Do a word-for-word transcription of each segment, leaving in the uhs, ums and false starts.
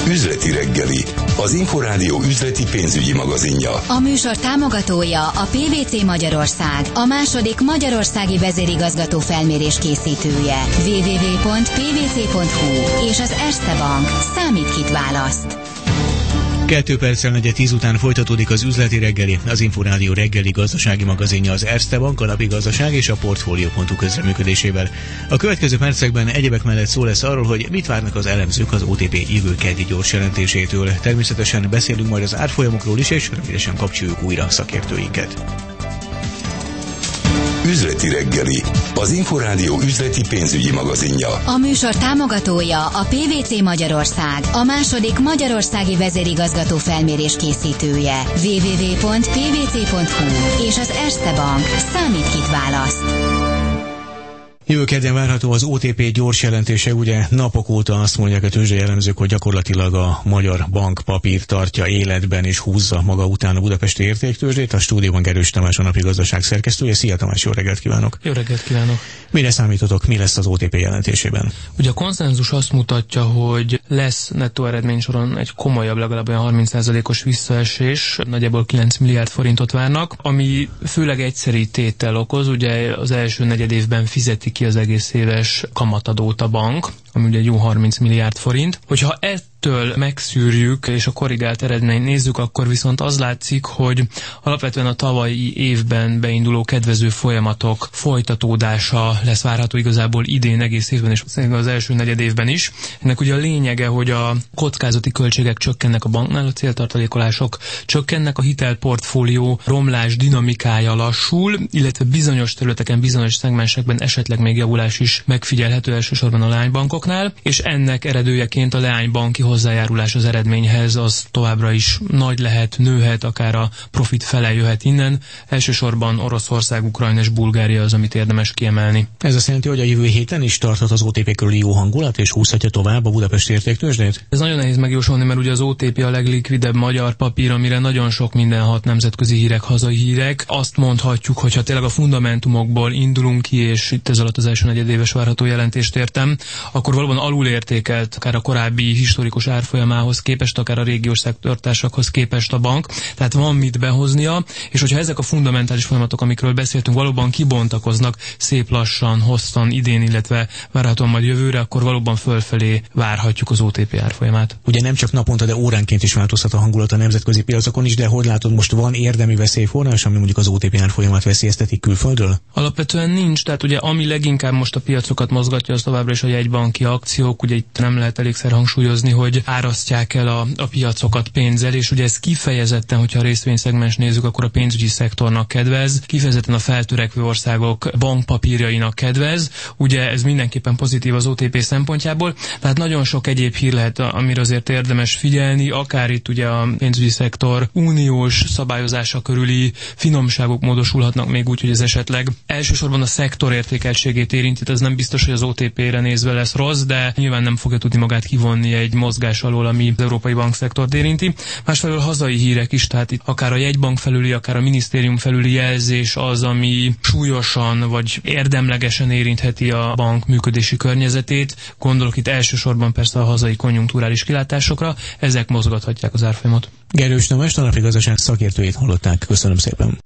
Üzleti reggeli, az Inforádió üzleti pénzügyi magazinja. A műsor támogatója a pé vé cé Magyarország, a második magyarországi vezérigazgató felmérés készítője. double-u double-u double-u pont pé vé cé pont hú és az Erste Bank. Számít, kit választ. Kettő perccel negyed tíz után folytatódik az üzleti reggeli, az Inforádió reggeli gazdasági magazinja az Erste Bank, a Napi Gazdaság és a Portfolio pont hu közreműködésével. A következő percekben egyebek mellett szó lesz arról, hogy mit várnak az elemzők az o té pé jövő keddi gyors jelentésétől. Természetesen beszélünk majd az árfolyamokról is, és rövidesen kapcsoljuk újra a szakértőinket. Üzleti reggeli, az Inforádió üzleti pénzügyi magazinja. A műsor támogatója a pé vé cé Magyarország, a második magyarországi vezérigazgató felmérés készítője. double-u double-u double-u pont pé vé cé pont hú és az Erste Bank. Számít, kit választ. Jövő kedden várható az o té pé gyors jelentése, ugye napok óta azt mondják a tőzsdei elemzők, hogy gyakorlatilag a Magyar Bank papír tartja életben és húzza maga után a budapesti értéktőzsdét. A stúdióban Gerős Tamás, a Napi Gazdaság szerkesztője. Szia Tamás, jó reggelt kívánok! Jó reggelt kívánok! Mire számítotok, mi lesz az o té pé jelentésében? Ugye a konszenzus azt mutatja, hogy lesz nettó eredmény soron egy komolyabb, legalább olyan harminc százalékos visszaesés, nagyjából kilenc milliárd forintot várnak, ami főleg egyszeri tétel okoz, ugye az első negyed évben fizeti ki az egész éves kamatadót a bank, ami ugye jó harminc milliárd forint. Hogyha ettől megszűrjük, és a korrigált eredményt nézzük, akkor viszont az látszik, hogy alapvetően a tavalyi évben beinduló kedvező folyamatok folytatódása lesz várható igazából idén egész évben, és az első negyed évben is. Ennek ugye a lényege, hogy a kockázati költségek csökkennek a banknál, a céltartalékolások csökkennek, a hitelportfólió romlás dinamikája lassul, illetve bizonyos területeken, bizonyos szegmensekben esetleg még javulás is megfigyelhető, elsősorban a leánybankoknál, és ennek eredőjeként a leánybanki hozzájárulás az eredményhez az továbbra is nagy lehet, nőhet, akár a profit fele jöhet innen. Elsősorban Oroszország, Ukrajna és Bulgária az, amit érdemes kiemelni. Ez azt jelenti, hogy a jövő héten is tarthat az o té pé körül jó hangulat, és húzhatja tovább a budapesti értéktőzsdét? Ez nagyon nehéz megjósolni, mert ugye az o té pé a leglikvidebb magyar papír, amire nagyon sok minden hat, nemzetközi hírek, hazai hírek. Azt mondhatjuk, hogy ha tényleg a fundamentumokból indulunk ki, és itt ez alatt az első negyedéves várható jelentést értem, akkor valóban alulértékelt, akár a korábbi historikus árfolyamához képest, akár a régiós szektortársakhoz képest a bank. Tehát van mit behoznia, és hogyha ezek a fundamentális folyamatok, amikről beszéltünk, valóban kibontakoznak szép lassan, hosszan idén, illetve várhatóan majd jövőre, akkor valóban fölfelé várhatjuk az o té pé árfolyamát. Ugye nem csak naponta, de óránként is változhat a hangulat a nemzetközi piacokon is, de hogy látod, most van érdemi veszélyforrás, ami mondjuk az o té pé árfolyamát veszélyeztetik külföldről? Alapvetően nincs, tehát ugye ami leginkább most a piacokat mozgatja, az továbbra is a jegybanki akciók, ugye itt nem lehet elégszer hangsúlyozni, hogy árasztják el a, a piacokat pénzzel, és ugye ez kifejezetten, hogyha a részvényszegmens nézzük, akkor a pénzügyi szektornak kedvez, kifejezetten a feltörekvő országok bankpapírjainak kedvez, ugye ez mindenképpen pozitív az o té pé szempontjából, tehát nagyon sok egyéb hír lehet, amire azért érdemes figyelni, akár itt ugye a pénzügyi szektor uniós szabályozása körüli finomságok módosulhatnak még úgy, hogy ez esetleg elsősorban a szektor értékeltségét érinti, ez nem biztos, hogy az o té pére nézve lesz rossz, de nyilván nem fogja tudni magát kivonni egy mozgás alól, ami az európai bankszektort érinti. Másfelől hazai hírek is, tehát itt akár a jegybank felüli, akár a minisztérium felüli jelzés az, ami súlyosan vagy érdemlegesen érintheti a bank működési környezetét. Gondolok itt elsősorban persze a hazai konjunktúrális kilátásokra, ezek mozgathatják az árfolyamot. Gerős Tamás, a Napi Gazdaság szakértőjét hallották. Köszönöm szépen.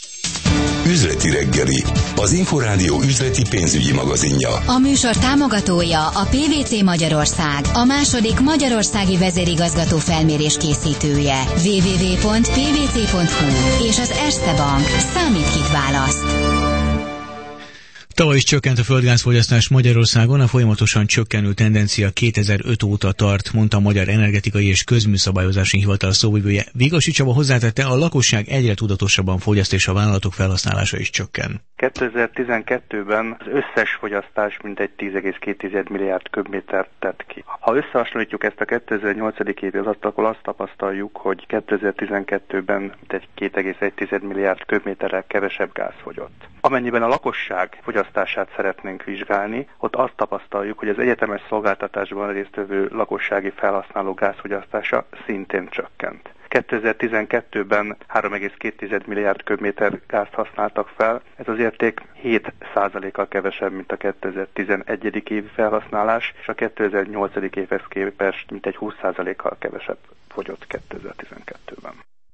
Üzleti reggeli, az Inforádió üzleti pénzügyi magazinja. A műsor támogatója a pé vé cé Magyarország, a második magyarországi vezérigazgató felmérés készítője. double-u double-u double-u pont pé vé cé pont hú és az Erste Bank. Számít, kit választ. Tavaly is csökkent a földgázfogyasztás Magyarországon, a folyamatosan csökkenő tendencia kétezer-öt óta tart, mondta a Magyar Energetikai és Közműszabályozási Hivatal szóvivője. Vigasi Csaba hozzátette, a lakosság egyre tudatosabban fogyaszt, és a vállalatok felhasználása is csökken. kétezer-tizenkettőben az összes fogyasztás mintegy tíz egész két milliárd köbmétert tett ki. Ha összehasonlítjuk ezt a kétezer-nyolc évi adat, akkor azt tapasztaljuk, hogy kétezer-tizenkettőben mintegy két egész egy milliárd köbméterrel kevesebb gáz fogyott. Amennyiben a lakosság fogyasztását szeretnénk vizsgálni, ott azt tapasztaljuk, hogy az egyetemes szolgáltatásban résztvevő lakossági felhasználó gázfogyasztása szintén csökkent. kétezer-tizenkettőben három egész két milliárd köbméter gázt használtak fel. Ez az érték hét százalékkal kevesebb, mint a kétezer-tizenegy. évi felhasználás, és a kétezer-nyolc. évhez képest mintegy húsz százalékkal kevesebb fogyott kétezer-tizenkettőben.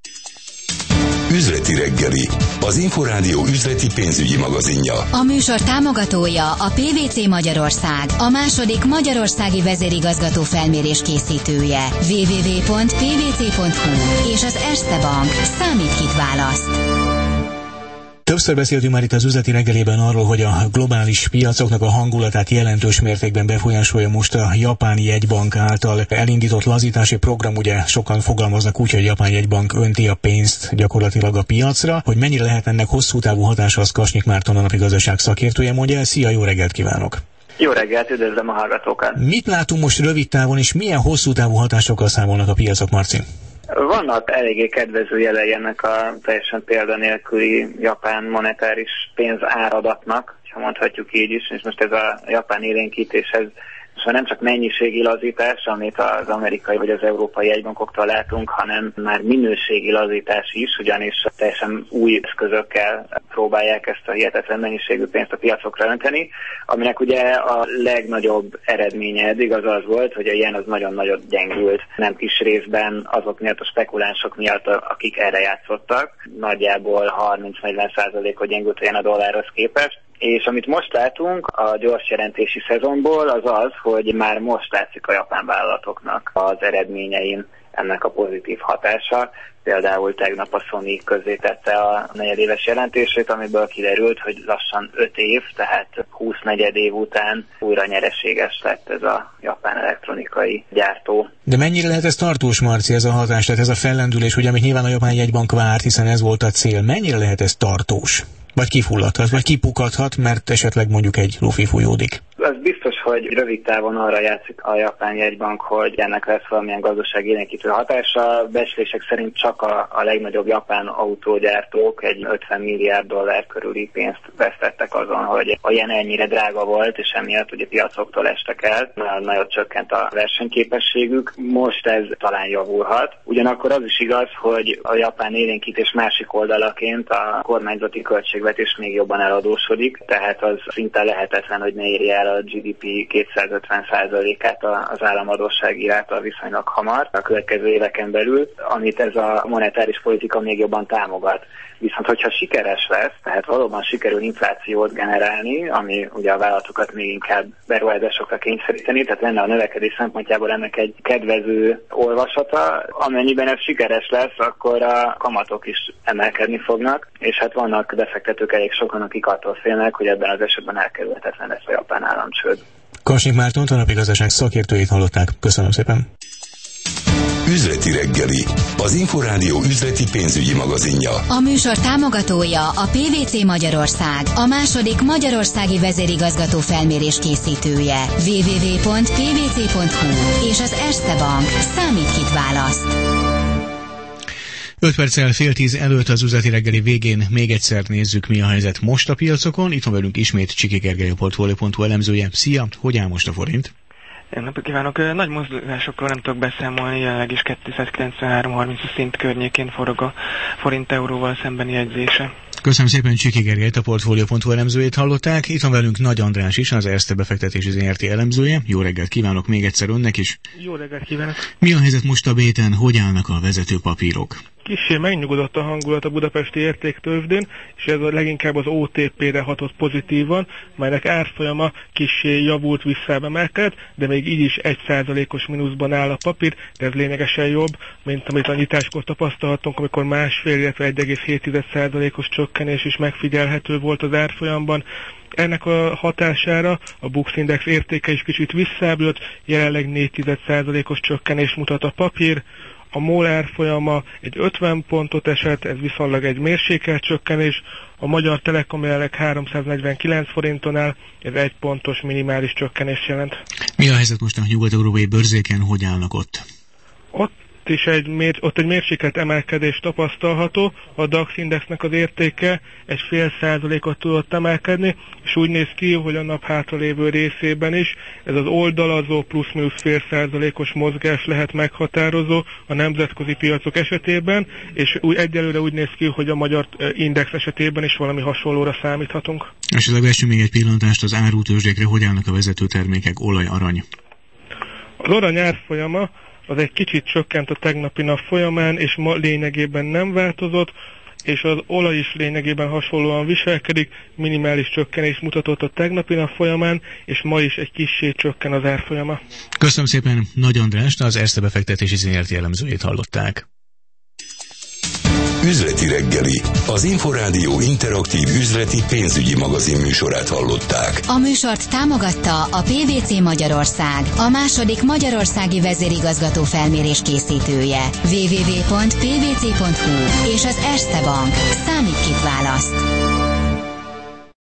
Üzleti reggeli, az Inforádió üzleti pénzügyi magazinja. A műsor támogatója a pé vé cé Magyarország, a második magyarországi vezérigazgató felmérés készítője. double-u double-u double-u pont p v c pont h u és az Erste Bank. Számít, kit választ. Többször beszéltünk már itt az üzleti reggelében arról, hogy a globális piacoknak a hangulatát jelentős mértékben befolyásolja most a japán jegybank által elindított lazítási program. Ugye sokan fogalmaznak úgy, hogy a japán jegybank önti a pénzt gyakorlatilag a piacra. Hogy mennyire lehet ennek hosszú távú hatása, az Kasnyik Márton, a napi gazdaság szakértője mondja el. Szia, jó reggelt kívánok! Jó reggelt, üdvözlöm a hallgatókat! Mit látunk most rövid távon, és milyen hosszú távú hatásokkal számolnak a piacok, Marci? Vannak eléggé kedvező jelei ennek a teljesen példanélküli japán monetáris pénz áradatnak, ha mondhatjuk így is, és most ez a japán élénkítéshez szóval nem csak mennyiségi lazítás, amit az amerikai vagy az európai jegybankoktól látunk, hanem már minőségi lazítás is, ugyanis teljesen új eszközökkel próbálják ezt a hihetetlen mennyiségű pénzt a piacokra önteni, aminek ugye a legnagyobb eredménye eddig az az volt, hogy a yen az nagyon-nagyon gyengült, nem kis részben azok miatt, a spekulánsok miatt, akik erre játszottak. Nagyjából harminc-negyven százalékot gyengült a yen a dollárhoz képest. És amit most látunk a gyors jelentési szezonból, az az, hogy már most látszik a japán vállalatoknak az eredményein ennek a pozitív hatása. Például tegnap a Sony közzétette a negyedéves jelentését, amiből kiderült, hogy lassan öt év, tehát húsz negyed év után újra nyereséges lett ez a japán elektronikai gyártó. De mennyire lehet ez tartós, Marci, ez a hatás, tehát ez a fellendülés, ugye, amit nyilván a japán jegybank várt, hiszen ez volt a cél. Mennyire lehet ez tartós? Vagy kifulladhat, vagy kipukadhat, mert esetleg mondjuk egy lufi fújódik? Az biztos, hogy rövid távon arra játszik a japán jegybank, hogy ennek lesz valamilyen gazdasági élénkítő hatása. Becslések szerint csak a, a legnagyobb japán autógyártók egy ötven milliárd dollár körüli pénzt vesztettek azon, hogy a yen ennyire drága volt, és emiatt ugye piacoktól estek el, nagyon csökkent a versenyképességük. Most ez talán javulhat. Ugyanakkor az is igaz, hogy a japán élénkítés másik oldalaként a kormányzati költségvetés még jobban eladósodik, tehát az szinte lehetetlen, hogy ne érje el a gé dé pé kétszázötven százalékát az államadósság iráta viszonylag hamar a következő éveken belül, amit ez a monetáris politika még jobban támogat. Viszont hogyha sikeres lesz, tehát valóban sikerül inflációt generálni, ami ugye a vállalatokat még inkább beruházásokra kényszeríteni, tehát lenne a növekedés szempontjából ennek egy kedvező olvasata. Amennyiben ez sikeres lesz, akkor a kamatok is emelkedni fognak, és hát vannak befektetők elég sokan, akik attól félnek, hogy ebben az esetben elkerülhetetlen lesz a japán államcsőd. Kasnyik Márton, a napi gazdaság szakértőjét hallották. Köszönöm szépen. Üzleti reggeli, az Inforádió üzleti pénzügyi magazinja. A műsor támogatója a pé vé cé Magyarország, a második magyarországi vezérigazgató felmérés készítője. double-u double-u double-u pont p v c pont h u és az Erste Bank. Számít, kit választ. öt perccel fél tíz előtt az üzleti reggeli végén még egyszer nézzük, mi a helyzet most a piacokon. Itt van velünk ismét Csiki Gergely, a Portfolio pont hu elemzője. Szia, hogy áll most a forint? Én napot kívánok! Nagy mozdulásokról nem tudok beszámolni, jelenleg is kétszázkilencvenhárom harminc szint környékén forog a forint euróval szembeni jegyzése. Köszönöm szépen Csiki Gergelyt, a Portfolio pont hu elemzőjét hallották. Itt van velünk Nagy András is, az Erste befektetési zé er té elemzője. Jó reggelt kívánok még egyszer önnek is. Jó reggelt kívánok! Mi a helyzet most a béten, hogy állnak a vezető papírok? Kissé megnyugodott a hangulat a budapesti értéktőzsdén, és ez a leginkább az o té pére hatott pozitívan, melynek árfolyama kissé javult, visszaemelkedett, de még így is egy százalékos mínuszban áll a papír, de ez lényegesen jobb, mint amit a nyitáskor tapasztalhatunk, amikor másfél, illetve egy egész hét százalékos csökkenés is megfigyelhető volt az árfolyamban. Ennek a hatására a Bux Index értéke is kicsit visszáblott, jelenleg négy százalékos csökkenés mutat a papír. A MOL árfolyama egy ötven pontot esett, ez viszonylag egy mérsékelt csökkenés. A Magyar Telekom jelenleg háromszáznegyvenkilenc forinton áll, ez egy pontos minimális csökkenés jelent. Mi a helyzet most a nyugat-európai bőrzéken, hogy állnak ott? Ott ott is egy, mér, ott egy mérsékelt emelkedés tapasztalható, a DAX indexnek az értéke egy fél százalékot tudott emelkedni, és úgy néz ki, hogy a nap hátralévő részében is ez az oldalazó plusz-minusz fél százalékos mozgás lehet meghatározó a nemzetközi piacok esetében, és úgy egyelőre úgy néz ki, hogy a magyar index esetében is valami hasonlóra számíthatunk. Esetleg vessünk még egy pillantást az árutőzsdékre, hogy állnak a vezető termékek, olaj, arany? Az arany árfolyama az egy kicsit csökkent a tegnapi nap folyamán, és ma lényegében nem változott, és az olaj is lényegében hasonlóan viselkedik, minimális csökkenést mutatott a tegnapi nap folyamán, és ma is egy kissé csökken az árfolyama. Köszönöm szépen, Nagy Andrást, az Erste befektetési színért jellemzőjét hallották. Üzleti reggeli, az Inforádió interaktív üzleti pénzügyi magazin műsorát hallották. A műsort támogatta a pé vé cé Magyarország, a második magyarországi vezérigazgató felmérés készítője. double-u double-u double-u pont pé vé cé pont hú és az Erste Bank. Számít kit választ.